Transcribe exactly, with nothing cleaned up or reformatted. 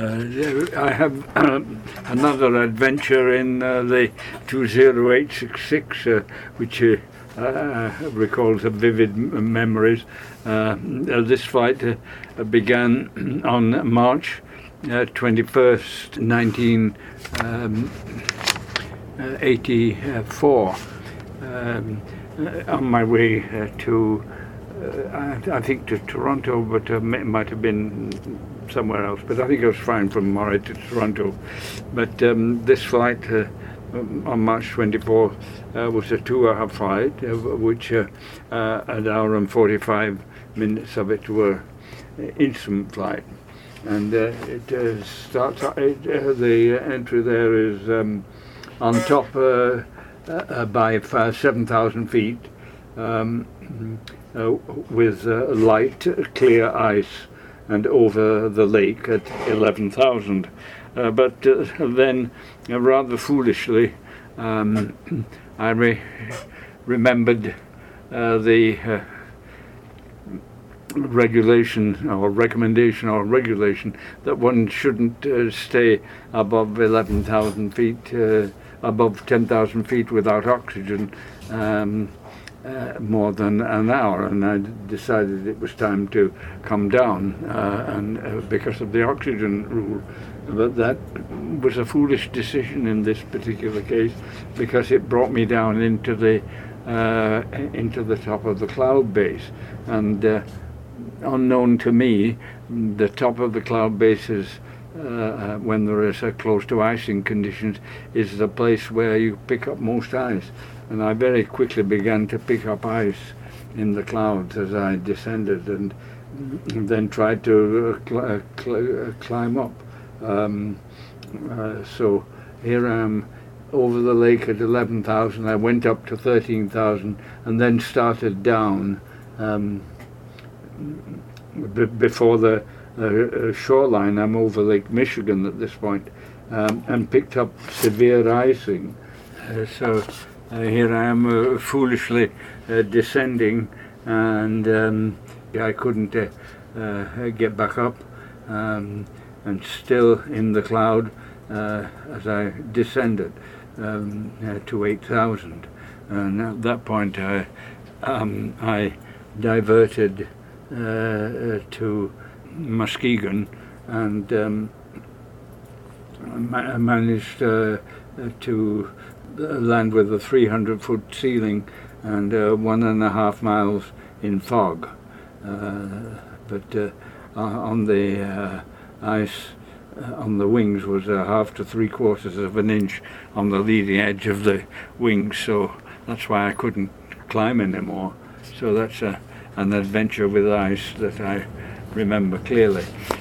Uh, I have um, another adventure in uh, the two zero eight six six, uh, which uh, uh, recalls a vivid m- memories. Uh, this flight uh, began on March uh, twenty-first, nineteen eighty-four, um, uh, on my way uh, to, uh, I, I think to Toronto, but uh, it might have been somewhere else, but I think I was flying from Moray to Toronto. But um, this flight uh, on March twenty-fourth uh, was a two-hour flight, uh, which uh, uh, an hour and forty-five minutes of it were instant flight. And uh, it uh, starts, uh, it, uh, the entry there is um, on top uh, uh, by seven thousand feet um, uh, with uh, light, clear ice, and over the lake at eleven thousand. Uh, but uh, then, uh, rather foolishly, um, I re- remembered uh, the uh, regulation or recommendation or regulation that one shouldn't uh, stay above eleven thousand feet, uh, above ten thousand feet without oxygen um, uh, more than an hour, and I decided it was time to come down uh, and uh, because of the oxygen rule. But that was a foolish decision in this particular case, because it brought me down into the uh, into the top of the cloud base, and uh, unknown to me, the top of the cloud base is, uh, when there is uh, close to icing conditions, is the place where you pick up most ice. And I very quickly began to pick up ice in the clouds as I descended, and then tried to uh, cl- uh, cl- uh, climb up. Um, uh, so here I am over the lake at eleven thousand. I went up to thirteen thousand and then started down um, b- before the uh, shoreline. I'm over Lake Michigan at this point, um, and picked up severe icing. Uh, so uh, here I am uh, foolishly uh, descending, and um, I couldn't uh, uh, get back up. Um, and still in the cloud uh, as I descended um, uh, to eight thousand. And at that point I, um, I diverted uh, uh, to Muskegon, and um, I managed uh, to land with a three hundred foot ceiling and uh, one and a half miles in fog. Uh, but uh, on the uh, ice uh, on the wings was a half to three quarters of an inch on the leading edge of the wings, so that's why I couldn't climb anymore. So that's a, an adventure with ice that I remember clearly.